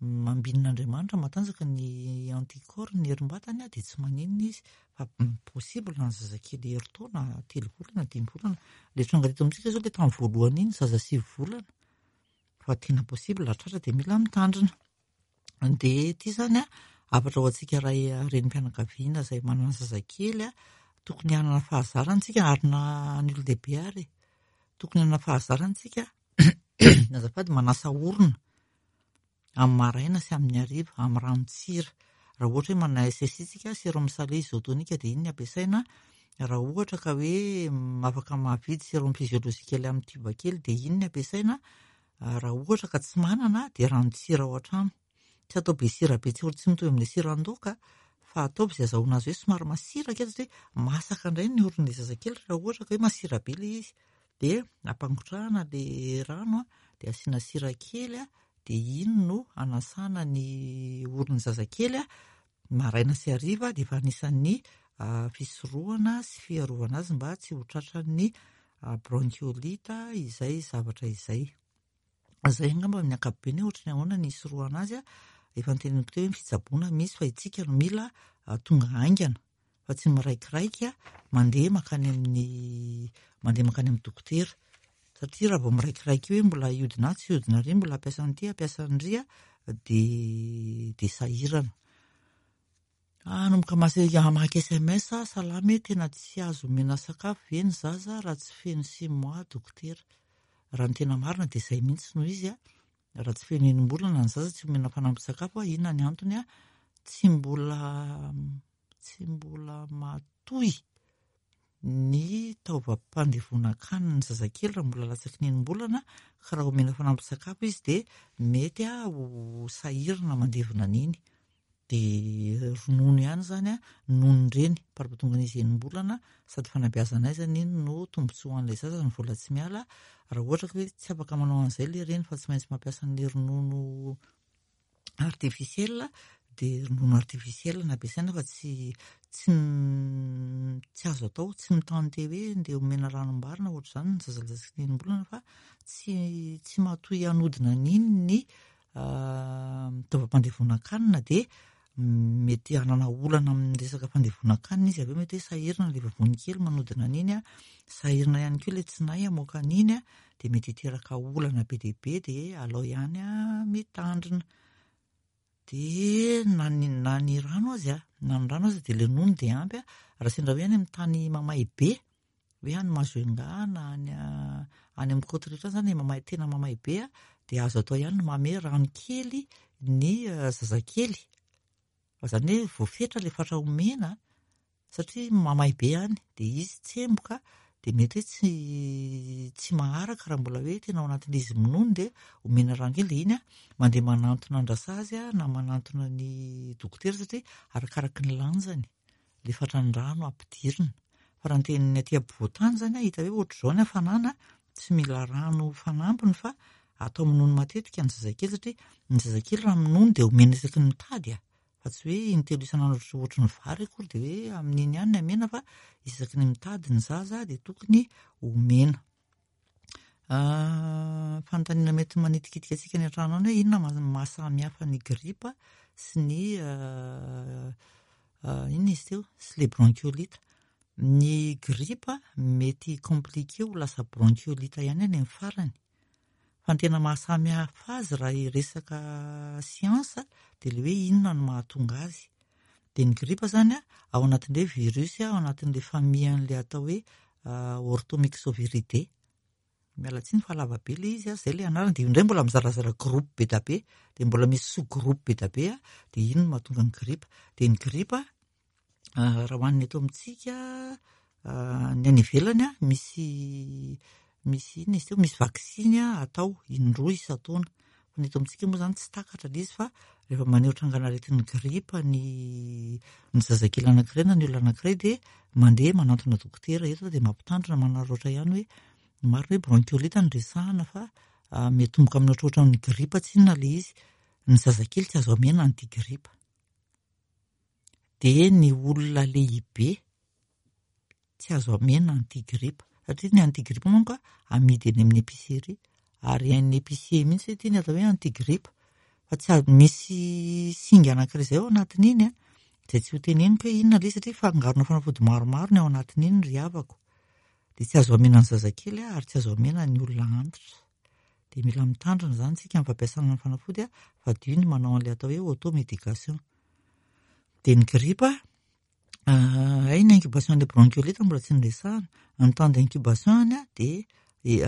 mambinin'Andriamanitra matanjaka ny antikora ny herim-batany dia tsy maninona izy fa possible ny zazakely herintaona 3 volana 5 volana le tonga teto amintsika zao le tamin'ny voalohany iny zaza 6 volana fa tena possible hatratra dia mila mitandrina dia ity zany afatra ho antsika ray renim-pianakaviana izay manana zazakely tokony hanana fahazarantsika arina ny olon-dehibe ary tokony hanana fahazarantsika azafady manasa orona amin'ny maraina sy amin'ny hariva amin'ny ranontsira raha ohatra hoe manana SSI tsika sérum salé isotonika dia iny ny ampiasaina raha ohatra ka hoe afaka mahavidy sérum physiologique amin'ny tuba kely dia iny ny ampiasaina raha ohatra ka tsy manana dia ranontsira ao an-trano tsy atao be sira be tsy mitovy amin'ny siran-doka fa ataovy izay azahoana azy hoe somary masira kely satria masaka indray ny oron'ilay zazakely raha ohatra ka hoe masira be ilay izy dia ampangotrahana ilay rano dia asiana sira kely dia iny no anasana ny oron'ny zazakely maraina sy hariva dia efa anisan'ny fisorohana sy fiarovana azy mba tsy ho tratran'ny bronchiolite izay zavatra izay. Izay angamba amin'ny ankapobeny ohatry ny ahoana ny isorohana azy efa noteneniko teo hoe fitsaboana misy fa itsika no mila tonga haingana fa tsy miraikiraiky mandeha makany amin'ny dokotera satria raha vao miraikiraiky hoe mbola iodina tsy iodina ry mbola ampiasa an'ity ampiasa an'ry dia sahirana. Nomboka maka SMS salama tena tsy azo omena sakafo ve ny zaza raha tsy feno 6 mois dokotera. Raha ny tena marina dia izay mihitsy no izy raha tsy feno enim-bolana ny zaza tsy omena fanampin-tsakafo inona ny antony tsy mbola matoy ny taovam-pandevona-kanina ny zazakely raha mbola latsaky ny enim-bolana ka raha omena fanampin-tsakafo izy dia mety ho sahirana mandevona an'iny dia ronono ihany izany nono ireny par-potongan'izy enim-bolana sady fanabeazana aizany iny no tombontsoa an'ilay zaza ny vola tsy miala raha ohatra ka hoe tsy afaka manao an'izay ilay reny fa tsy maintsy mampiasa an'ilay ronono artifisiel dia ronono artifisiel no ampiasaina fa tsy azo atao tsy mitante hoe ndeha omena ranom-barina ohatr'izany ny zaza latsaky ny enim-bolana fa tsy matoy hanodina an'iny ny taovam-pandevona-kanina dia mety hanana olana amin'ny resaka fandevona-kanina izy avy eo mety hoe sahirana ilay vavony kely manodina an'iny sahirana ihany koa ilay tsinahy hamoaka an'iny dia mety hiteraka olana be dia be dia alao ihany mitandrina dia na ny rano azy dia ilay nono dia ampy raha sendra hoe any amin'ny tany mamay be hoe any Majunga na any amin'ny côte rehetra izany tena mamay be dia azo atao ihany no mame rano kely ny zazakely izany hoe voafetra ilay fatra omena satria mamay be any dia izy tsemboka dia mety hoe tsy maharaka raha mbola hoe tena ao anatin'ilay izy minono dia omena rano kely dia iny mandeha manantona andrasa azy na manantona ny dokotera satria arakaraka ny lanjany ilay fatran'ny rano ampidirina fa raha ny tenin'ny aty ampovoantany izany hita hoe ohatr'izao ny hafanana tsy mila rano fanampiny fa atao minono matetika ny zazakely satria ny zazakely raha minono dia omena isaky ny mitady fa tsy hoe intelo isan'andro ohatry ny vary akory dia hoe amin'iny ihany ny amena fa isaky ny mitady ny zaza dia tokony omena. Fanontaniana mety manitikitika antsika ny an-trano any hoe inona mahasamihafa ny gripa sy ny inona izy teo sy ilay bronchiolite. Ny gripa mety komplike ho lasa bronchiolite ihany any amin'ny farany fa ny tena mahasamihafa azy raha resaka siansa dia ilay hoe inona no mahatonga azy dia ny gripa izany ao anatin'ilay virus ao anatin'ilay famillen'ilay atao hoe orthomyxoviridae miala tsiny fa lava be ilay izy izay ilay anarany dia indray mbola mizarazara groupe beta be dia mbola misy sous-groupe beta be dia iny no mahatonga ny gripa dia ny gripa raha hoaniny eto amintsika ny any ivelany misy inona izy teo misy vaksiny atao indroa isan-taona fa ny eto amintsika moa izany tsy takatra ilay izy fa rehefa maneho trangan'aretin'ny gripa ny zazakely anankiray na ny olona anankiray dia mandeha manantona dokotera eto dia mampitandrina manaroatra ihany hoe maro hoe bronchiolite no resahana fa mety tomboka amin'ny ohatrohatra ny gripa tsy inona ilay izy ny zazakely tsy azo amena antigripa dia ny olona lehibe tsy azo amena antigripa satria ny antigripa manko amidy eny amin'ny épicerie ary ny épicerie mihitsy ity ny atao hoe antigripa fa tsy misy singa anankiray izay ao anatin'iny izay tsy ho teneniko hoe inona ilay satria fangarona fanafody maromaro ny ao anatin'iny ry havako. Dia tsy azo amena ny zazakely ary tsy azo amena ny olona antitra. Dia mila mitandrina izany isika amin'ny fampiasana ny fanafody fa dio ny manao an'ilay atao hoe auto-médication. Dia ny gripa, ny incubation des bronchiolites mbola tsy niresahana. Ny temps d'incubation dia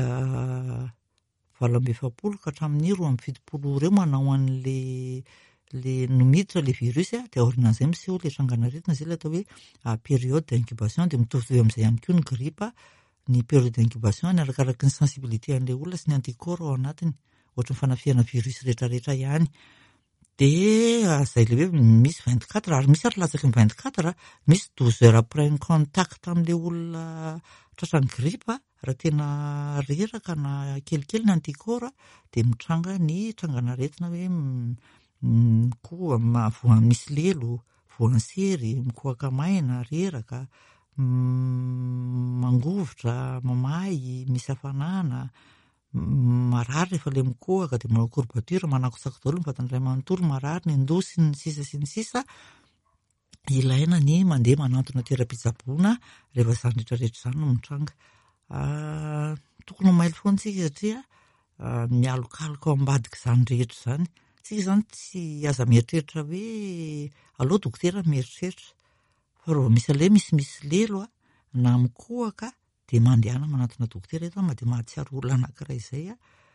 27 ka hatramin'ny 27 ireo manao an'ilay nomiditra ilay virus dia aorianan'izay miseho ilay trangana-retina, izay ilay atao hoe période d'incubation. Dia mitovitovy amin'izay ihany koa ny gripa, ny période d'incubation arakaraky ny sensibilité an'ilay olona sy ny anticorps ao anatiny, ohatry ny fanafiana virus rehetrarehetra ihany. Dia izay ilay hoe misy 24 ary misy ary latsaky ny 24, misy 12 heures après ny contact amin'ilay olona tratran'ny gripa, raha tena reraka na kelikely ny anticorps dia mitranga ny trangana-retina hoe mikoa, misy lelo, voansery, mikohaka maina, reraka, mangovotra, mamay, misy hafanana, marary rehefa ilay mikohaka dia manao courbature, manakotsako daholo ny vatany iray manontolo, marary ny endosy ny sisa sy ny sisa. Ilaina ny mandeha manantona toeram-pitsaboana rehefa izany rehetrarehetra izany no mitranga. Tokony ho mailo foana isika satria mialokaloka ao ambadika izany rehetra izany. Isika izany tsy aza mieritreritra hoe aleo dokotera mieritreritra, fa raha misy ilay misy lelo na mikohaka dia mandehana manantona dokotera eto dia mahatsiaro olona anankiray izay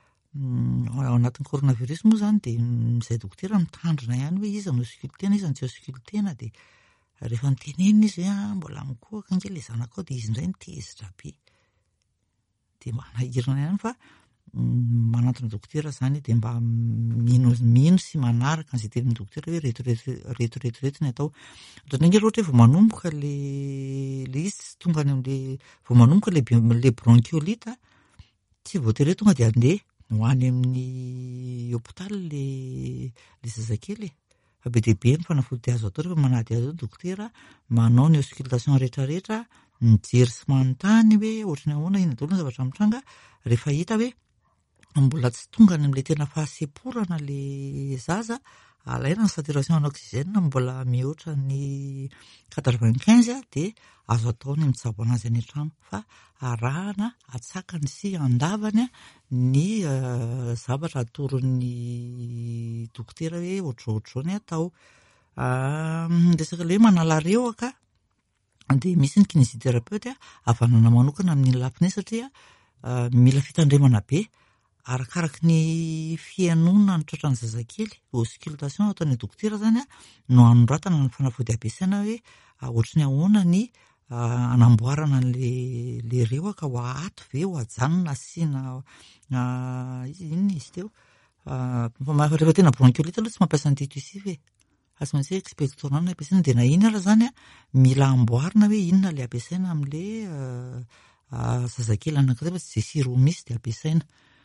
ao anatin'ny coronavirus moa izany dia izay dokotera mitandrina ihany hoe iza no auscultena, iza no tsy auscultena. Dia rehefa nitenenina izy hoe mbola mikohaka ange ilay zanakao dia izy indray nitezitra be. Dia manahirana ihany fa manantona dokotera izany dia mba mino sy manaraka an'izay tenin'ny dokotera hoe reto ny atao. Indrindra ohatra hoe vao manomboka ilay izy tsy tonga any amin'ilay vao manomboka ilay bronchiolite tsy voatery tonga dia andeha ho any amin'ny hôpitaly ilay zazakely. Fa be dia be ny fanafody azo atao rehefa manady azy ny dokotera, manao ny auscultation rehetrarehetra, mijery sy manontany hoe ohatrany ahoana inona daholo ny zavatra mitranga. Rehefa hita hoe mbola tsy tonga any amin'ilay tena fahaseporana ilay zaza, alaina ny saturation en oxygène mbola mihoatra ny 95 dia azo atao ny mitsabo anazy any an-trano, fa arahana, atsakany sy andavany ny zavatra atoron'ny dokotera hoe ohatrohatro ny atao. Resaka ilay hoe manala rewaka dia misy ny kinésithérapeute havanana manokana amin'ny lapine satria mila fitandremana be arakaraky ny fihainoana ny tratran'ny zazakely. Auscultation ataon'ny dokotera izany no anoratana ny fanafody ampiasaina hoe ohatrany ahoana ny anamboarana an'ilay rewaka ho ato ve ho ajanona asiana inona izy teo. Rehefa tena bronchiolite aloha tsy mampiasa antitussif fa tsy maintsy hoe expectorant no ampiasaina dia na inona ary izany mila amboarina hoe inona ilay ampiasaina amin'ilay zazakely anankiray fa tsy izay siro misy dia ampiasaina.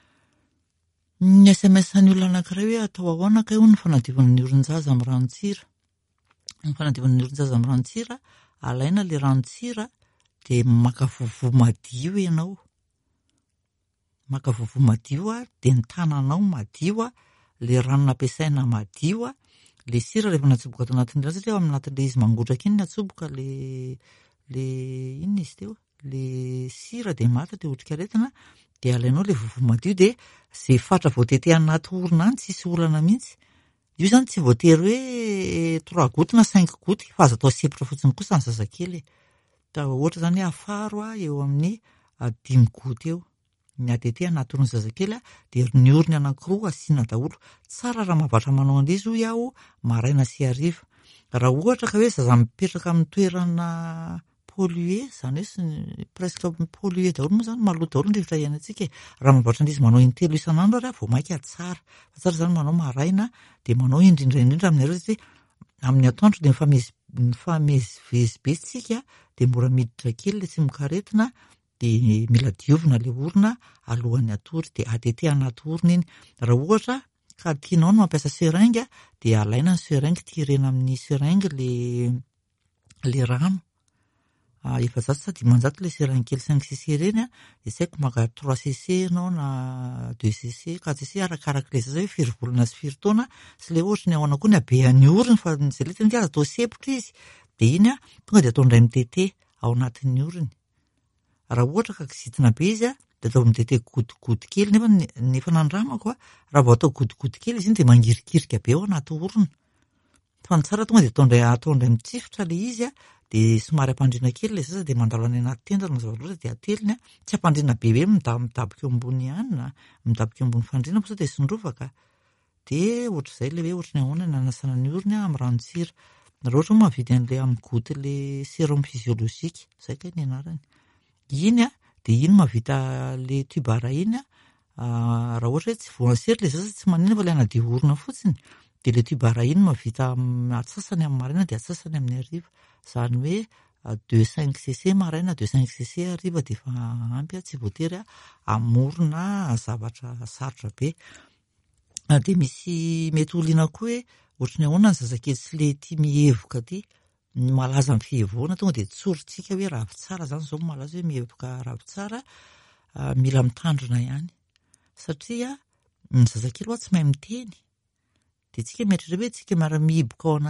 Ny SMS ny olona anankiray hoe atao ahoana ka io ny fanadiovana ny orin-jaza amin'ny ranon-tsira. Ny fanadiovana ny orin-jaza amin'ny ranon-tsira, alaina ilay ranon-tsira dia maka vovo madio ianao. Maka vovo madio dia ny tananao madio, ilay rano nampiasaina madio, ilay sira rehefa natsoboka ato anatin'ilay rano satria ao anatin'ilay izy mangotraka iny natsoboka ilay inona izy teo, ilay sira dia maty dia otrikaretina. Dia alainao ilay vovo madio dia izay fatra voatete anaty orona any tsisy olana mihitsy. Io izany tsy voatery hoe 3 gouttes na 5 gouttes fa azo atao sepotra fotsiny kosa ny zazakely. Ohatra izany hoe afaro eo amin'ny 5 gouttes eo. Ny atete anaty orona zazakely dia ny orony anankiroa asiana daholo. Tsara raha mahavatra manao an'ilay izy hoy aho maraina sy hariva. Raha ohatra ka hoe zaza mipetraka amin'ny toerana pollué, izany hoe presque pollué daholo moa izany maloto daholo ny rivotra iainantsika. Raha mahavatra an'izy manao intelo isan'andro ary vao maika tsara. Fa tsara izany manao maraina dia manao indrindra amin'ireo satria amin'ny atoandro dia mifamezivezy be isika dia mora miditra kely ilay tsy mikaretina dia mila diovina ilay orona alohan'ny hatory dia atete anaty orona iny. Raha ohatra ka tianao no mampiasa seringue dia alaina ny seringue, tirena amin'ny seringue ilay rano. efajato sa dimanjato ilay sirany kely 5cc ireny dia tsy haiko maka 3cc ianao na 2cc 4cc arakarak'ilay zaza hoe firy volana sy firy taona sy ilay ohatra ny ahoana koa ny habehan'ny oriny fa izay letiny dia atao sepotra izy dia iny tonga dia atao indray mitete ao anatin'ny oriny. Raha ohatra ka kizitina be izy dia atao mitete godigody kely nefa nandramako raha vao atao godigody kely izy iny dia mangirikirika be ao anaty oriny. Fa ny tsara tonga dia atao indray mitsifitra ilay izy dia somary ampandriana kely ilay zaza dia mandalo any anaty tenda no zava-loatra dia ateliny tsy ampandriana be hoe midabika eo ambony ihany na midabika eo ambony fandriana fa sao dia sondrovaka. Dia ohatr'izay ilay hoe ohatry ny ahoana ny anasana ny oriny amin'ny ranon-tsira. Raha ohatra mahavidy an'ilay amin'ny goty ilay sérum physiologique izay kay ny anarany. Iny dia iny mahavita ilay tubara iny raha ohatra hoe tsy voasery ilay zaza tsy maninona fa ilay anadio orina fotsiny dia ilay tubara iny mahavita atsasany amin'ny maraina dia atsasany amin'ny hariva. Izany hoe 2-5cc maraina 2-5cc hariva dia efa ampy tsy voatery hamorona zavatra sarotra be. Dia misy mety oliana koa hoe ohatry ny ahoana ny zazakely tsy ilay tia mihevoka ity ny malaza amin'ny fihevoana tonga dia tsorintsika hoe ravitsara izany izao malaza hoe mihevoka ravitsara mila mitandrina ihany satria ny zazakely tsy mahay miteny dia tsika mieritreritra hoe tsika miara-mihiboka ao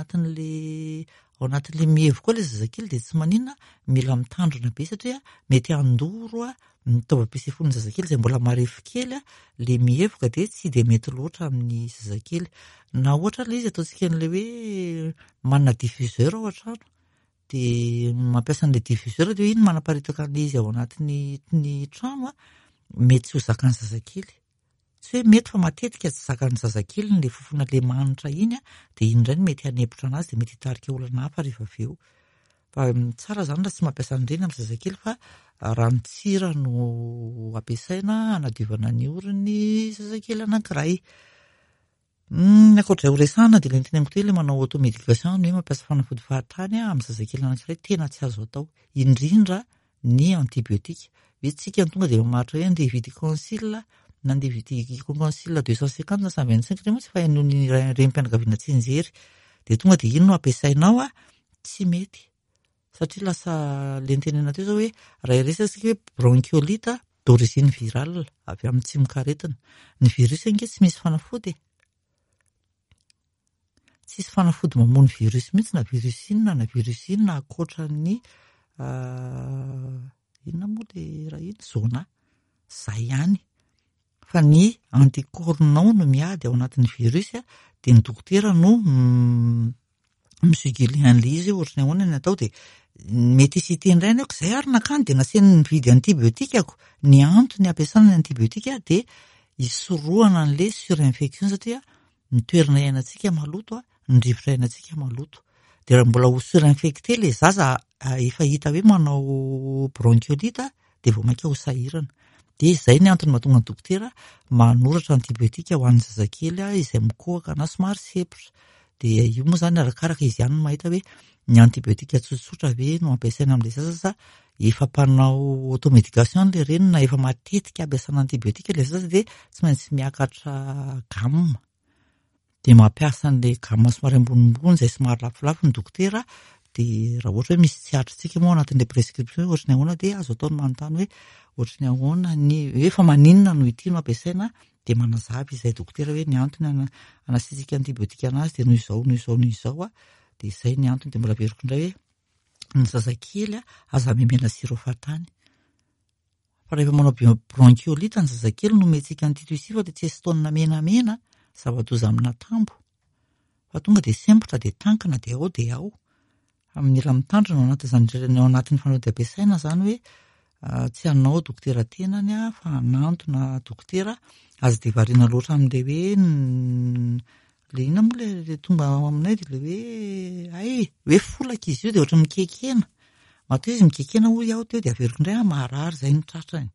anatin'ilay mihevoka ilay zazakely dia tsy maninona mila mitandrina be satria mety handoro ny taovam-pisefon'ny zazakely izay mbola marefo kely ilay mihevoka dia tsy dia mety loatra amin'ny zazakely. Na ohatra ilay izy ataontsika an'ilay hoe manana diffuseur ao an-trano dia mampiasa an'ilay diffuseur dia iny manaparitaka an'ilay izy ao anatin'ny trano mety tsy ho zakan'ny zazakely. Tsy hoe mety fa matetika tsy zakan'ny zazakely ilay fofona ilay manitra iny dia iny indray no mety hanempotra anazy dia mety hitarika olana hafa rehefa avy eo. Fa tsara izany raha tsy mampiasa an'ireny amin'ny zazakely fa ranon-tsira no ampiasaina hanadiovana ny oriny zazakely anankiray. Ny ankoatr'izay ho resahana dia ilay teneniko teo ilay manao automédication ny hoe mampiasa fanafody fahatany amin'ny zazakely anankiray tena tsy azo atao indrindra ny antibiotika. Vitsika ny tonga dia mamatra hoe andeha hividy consil na andeha hividy consil 250 na 125 moa tsy fa hain'ny renim-pianakaviana tsinjery dia tonga dia iny no ampiasainao tsy mety satria lasa ilay tenena teo zao hoe raha iresasika hoe bronchiolite d'origine virale avy amin'ny tsimok'aretina. Ny virus ange tsy misy fanafody tsisy fanafody mamono virus mihitsy na virus inona ankoatran'ny inona moa ilay raha iny zona izay ihany. Fa ny anticornao no miady ao anatin'ny virus dia ny dokotera no misugile an'ilay izy ohatry ny ahoana ny atao dia mety isy indray aneoko izay ary nakany dia naseny nividy antibiotikako. Ny antony ampiasana ny antibiotika dia hisorohana an'ilay surinfection satria ny toerana iainantsika maloto ny rivotra iainantsika maloto dia raha mbola ho surinfecté ilay zaza efa hita hoe manao bronchiolite dia vao mainka ho sahirana. Dia izay ny antony mahatonga ny dokotera manoratra antibiotika ho an'ny zazakely izay mikohaka na somary sepotra. Dia io moa izany arakaraka izy ihany no mahita hoe ny antibiotika tsotsotra ve no ampiasaina amin'ilay zaza sa efa mpanao automédication ilay reny na efa matetika ampiasana antibiotika ilay zaza dia tsy maintsy miakatra gamme. Dia mampiasa an'ilay gamme somary ambonimbony izay somary lafolafo ny dokotera dia raha ohatra hoe misy tsy atritsika moa anatin'ilay prescription ohatry ny ahoana dia azo atao ny manontany hoe ohatry ny ahoana ny hoe fa maninona no ity no ampiasaina dia manazava izay dokotera hoe ny antony anasitsika antibiotika anazy dia noho izao dia izay ny antony dia mbola veriko indray hoe ny zazakely aza memena sirofatany. Fa rehefa manao bronchiolite ny zazakely no mentsika antitussive dia tsy estonina menamena zava-doza amina tambo fa tonga dia sempotra dia tankina dia ao mila mitandrina ao anatin'ny fanafody ampiasaina izany hoe tsy hanao dokotera tenany fa hanantona dokotera azy dia variana loatra amin'ilay hoe ilay inona moa ilay tonga aminay dia ilay hoe folaka izy io dia ohatry mikekena matoa izy mikekena hoy aho teo dia averiko indray marary izay ny tratrany.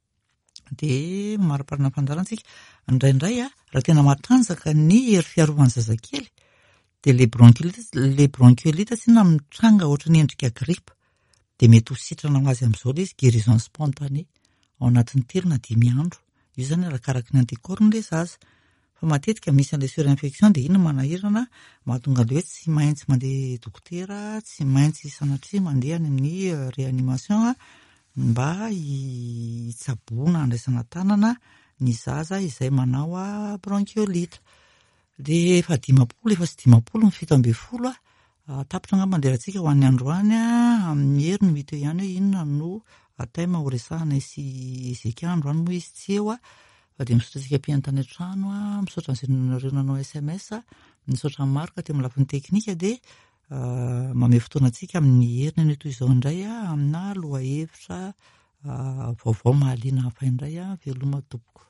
Dia maraparina fandarantsika indraindray raha tena matanjaka ny hery fiarovan'ny zazakely dia ilay bronchiolite tsy na mitranga ohatry ny endrika gripa dia mety ho sitrana ho azy amin'izao ilay izy guérison spontanée ao anatin'ny 3 na 5 andro. Io izany arakaraka ny anticorps ilay zaza fa matetika misy an'ilay surinfection dia iny no manahirana mahatonga an'ilay hoe tsy maintsy mandeha dokotera, tsy maintsy sanatria mandeha any amin'ny réanimation mba hitsaboana andraisana tanana ny zaza izay manao bronchiolite. Dia efa 50, efa tsy 50 ny 7 tapitra angamba manderantsika ho an'ny androany amin'ny hery no mito ihany hoe inona no atema ho resahana sy ezeka androany moa izy tsy eo fa dia misaotra antsika mpiantany an-trano misaotra an'izay nareo nanao SMS misaotra ny maro ka teo amin'ny lafin'ny teknika dia manome fotoana antsika amin'ny heriny toy izao indray amina lohahevitra vaovao mahaliana hafa indray veloma tompoko.